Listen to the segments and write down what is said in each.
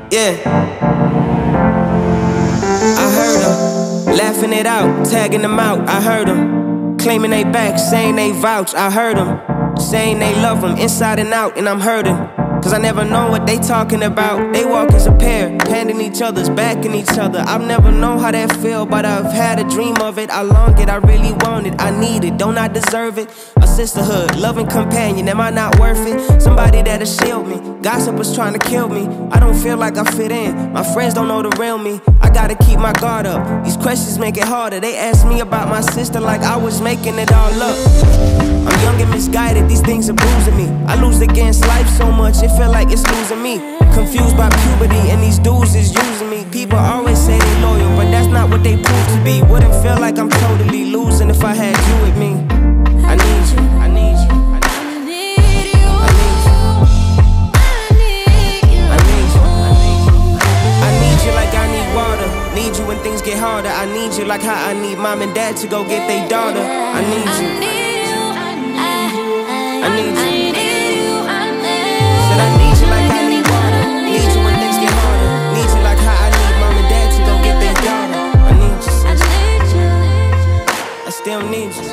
Yeah. I heard them laughing it out, tagging them out. I heard them claiming they back, saying they vouch. I heard them saying they love them inside and out, and I'm hurting. Cause I never know what they talking about. They walk as a pair, handing each other's backing each other. I've never known how that feel, but I've had a dream of it. I long it, I really want it, I need it, don't I deserve it? A sisterhood, loving companion, am I not worth it? Somebody that'll shield me, gossipers trying to kill me. I don't feel like I fit in, my friends don't know the real me. I gotta keep my guard up, these questions make it harder. They ask me about my sister like I was making it all up. I'm young and misguided, these things are bruising me. I lose against life so much, it feel like it's losing me. Confused by puberty and these dudes is using me. People always say they loyal, but that's not what they prove to be. Wouldn't feel like I'm totally losing if I had you with me. I need you, I need you, I need you, I need you, I need you, I need you like I need water. Need you when things get harder. I need you like how I need mom and dad to go get their daughter. I need you, I need you. Said I need you like I need water. Need you when things get harder. Need you like how I need mom and dad to go get their daughter. I need you, I still need you.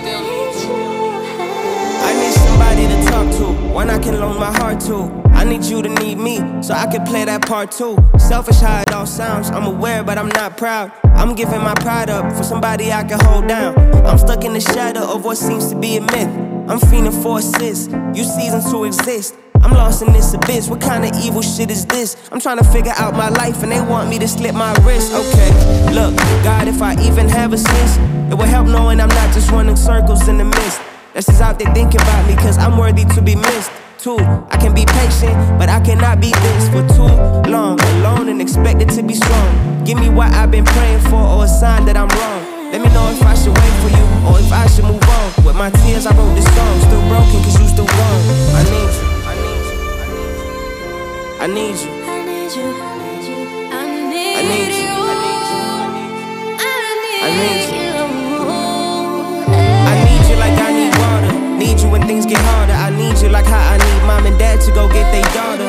I need somebody to talk to, one I can loan my heart to. I need you to need me, so I can play that part too. Selfish how it all sounds, I'm aware but I'm not proud. I'm giving my pride up for somebody I can hold down. I'm stuck in the shadow of what seems to be a myth. I'm fiending for assist, you season to exist. I'm lost in this abyss, what kind of evil shit is this? I'm trying to figure out my life and they want me to slip my wrist. Okay, look, God, if I even have a sense, it will help knowing I'm not just running circles in the mist. That's just out there thinking about me, cause I'm worthy to be missed. Too, I can be patient, but I cannot be this for too long. Alone and expected to be strong. Give me what I've been praying for or a sign that I'm wrong. Let me know if I should wait for you or if I should move on. With my tears I wrote this song, still broken cause you still gone. I need you, I need you, I need you, I need you, I need you, I need you like I need water. Need you when things get harder. I need you like how I need mom and dad to go get their daughter.